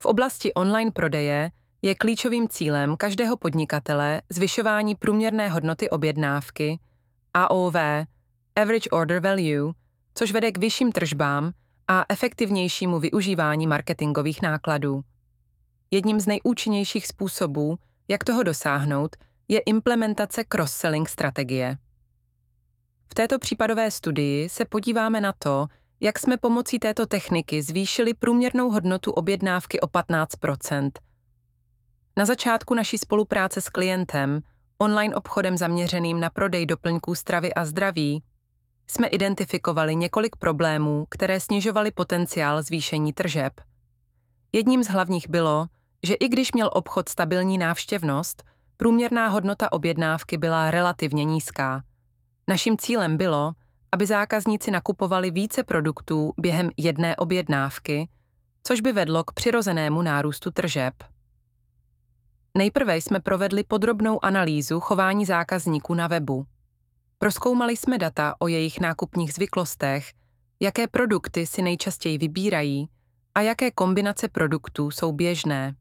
V oblasti online prodeje je klíčovým cílem každého podnikatele zvyšování průměrné hodnoty objednávky, AOV, Average Order Value, což vede k vyšším tržbám a efektivnějšímu využívání marketingových nákladů. Jedním z nejúčinnějších způsobů, jak toho dosáhnout, je implementace cross-selling strategie. V této případové studii se podíváme na to, jak jsme pomocí této techniky zvýšili průměrnou hodnotu objednávky o 15%. Na začátku naší spolupráce s klientem, online obchodem zaměřeným na prodej doplňků stravy a zdraví, jsme identifikovali několik problémů, které snižovaly potenciál zvýšení tržeb. Jedním z hlavních bylo, že i když měl obchod stabilní návštěvnost, průměrná hodnota objednávky byla relativně nízká. Naším cílem bylo, aby zákazníci nakupovali více produktů během jedné objednávky, což by vedlo k přirozenému nárůstu tržeb. Nejprve jsme provedli podrobnou analýzu chování zákazníků na webu. Prozkoumali jsme data o jejich nákupních zvyklostech, jaké produkty si nejčastěji vybírají a jaké kombinace produktů jsou běžné.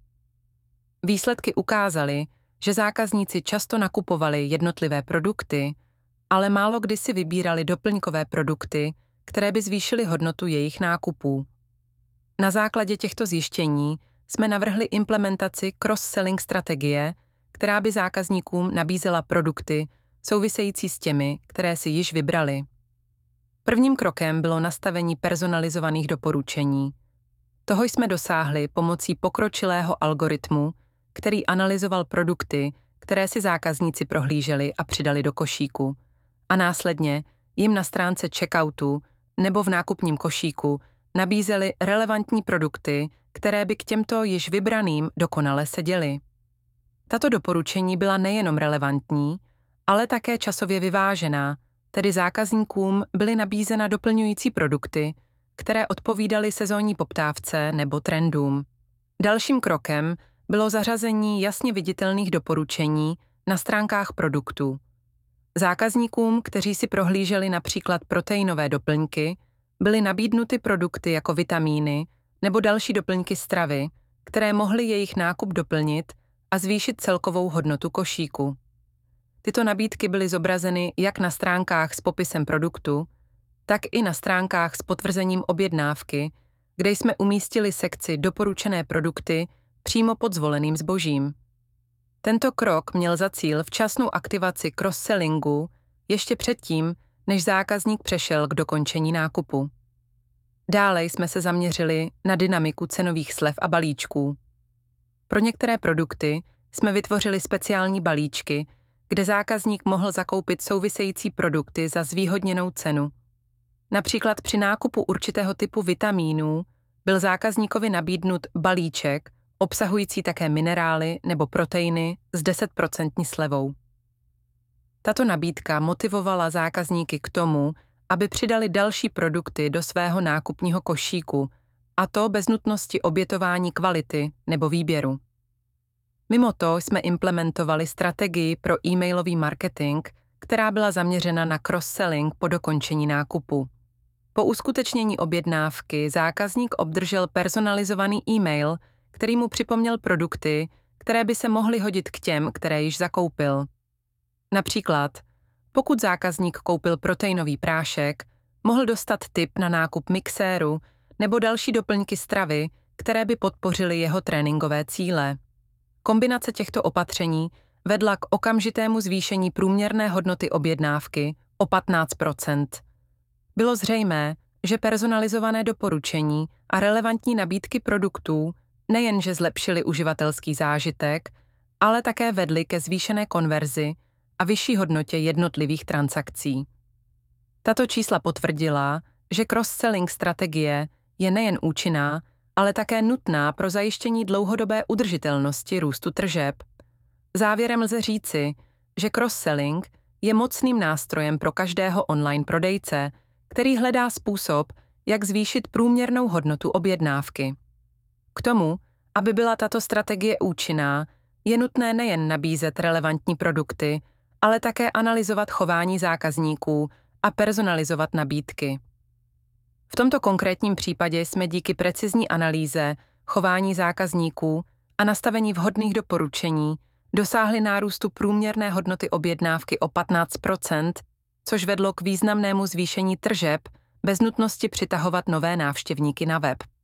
Výsledky ukázaly, že zákazníci často nakupovali jednotlivé produkty, ale málo kdy si vybírali doplňkové produkty, které by zvýšily hodnotu jejich nákupů. Na základě těchto zjištění jsme navrhli implementaci cross-selling strategie, která by zákazníkům nabízela produkty související s těmi, které si již vybrali. Prvním krokem bylo nastavení personalizovaných doporučení. Toho jsme dosáhli pomocí pokročilého algoritmu, který analyzoval produkty, které si zákazníci prohlíželi a přidali do košíku, a následně jim na stránce checkoutu nebo v nákupním košíku nabízeli relevantní produkty, které by k těmto již vybraným dokonale seděly. Tato doporučení byla nejenom relevantní, ale také časově vyvážená, tedy zákazníkům byly nabízena doplňující produkty, které odpovídaly sezónní poptávce nebo trendům. Dalším krokem bylo zařazení jasně viditelných doporučení na stránkách produktů. Zákazníkům, kteří si prohlíželi například proteinové doplňky, byly nabídnuty produkty jako vitamíny nebo další doplňky stravy, které mohly jejich nákup doplnit a zvýšit celkovou hodnotu košíku. Tyto nabídky byly zobrazeny jak na stránkách s popisem produktu, tak i na stránkách s potvrzením objednávky, kde jsme umístili sekci doporučené produkty přímo pod zvoleným zbožím. Tento krok měl za cíl včasnou aktivaci cross-sellingu ještě předtím, než zákazník přešel k dokončení nákupu. Dále jsme se zaměřili na dynamiku cenových slev a balíčků. Pro některé produkty jsme vytvořili speciální balíčky, kde zákazník mohl zakoupit související produkty za zvýhodněnou cenu. Například při nákupu určitého typu vitamínů byl zákazníkovi nabídnut balíček obsahující také minerály nebo proteiny s 10% slevou. Tato nabídka motivovala zákazníky k tomu, aby přidali další produkty do svého nákupního košíku, a to bez nutnosti obětování kvality nebo výběru. Mimo to jsme implementovali strategii pro e-mailový marketing, která byla zaměřena na cross-selling po dokončení nákupu. Po uskutečnění objednávky zákazník obdržel personalizovaný e-mail, který mu připomněl produkty, které by se mohly hodit k těm, které již zakoupil. Například, pokud zákazník koupil proteinový prášek, mohl dostat tip na nákup mixéru nebo další doplňky stravy, které by podpořily jeho tréninkové cíle. Kombinace těchto opatření vedla k okamžitému zvýšení průměrné hodnoty objednávky o 15%. Bylo zřejmé, že personalizované doporučení a relevantní nabídky produktů nejenže zlepšily uživatelský zážitek, ale také vedly ke zvýšené konverzi a vyšší hodnotě jednotlivých transakcí. Tato čísla potvrdila, že cross-selling strategie je nejen účinná, ale také nutná pro zajištění dlouhodobé udržitelnosti růstu tržeb. Závěrem lze říci, že cross-selling je mocným nástrojem pro každého online prodejce, který hledá způsob, jak zvýšit průměrnou hodnotu objednávky. K tomu, aby byla tato strategie účinná, je nutné nejen nabízet relevantní produkty, ale také analyzovat chování zákazníků a personalizovat nabídky. V tomto konkrétním případě jsme díky precizní analýze chování zákazníků a nastavení vhodných doporučení dosáhly nárůstu průměrné hodnoty objednávky o 15%, což vedlo k významnému zvýšení tržeb bez nutnosti přitahovat nové návštěvníky na web.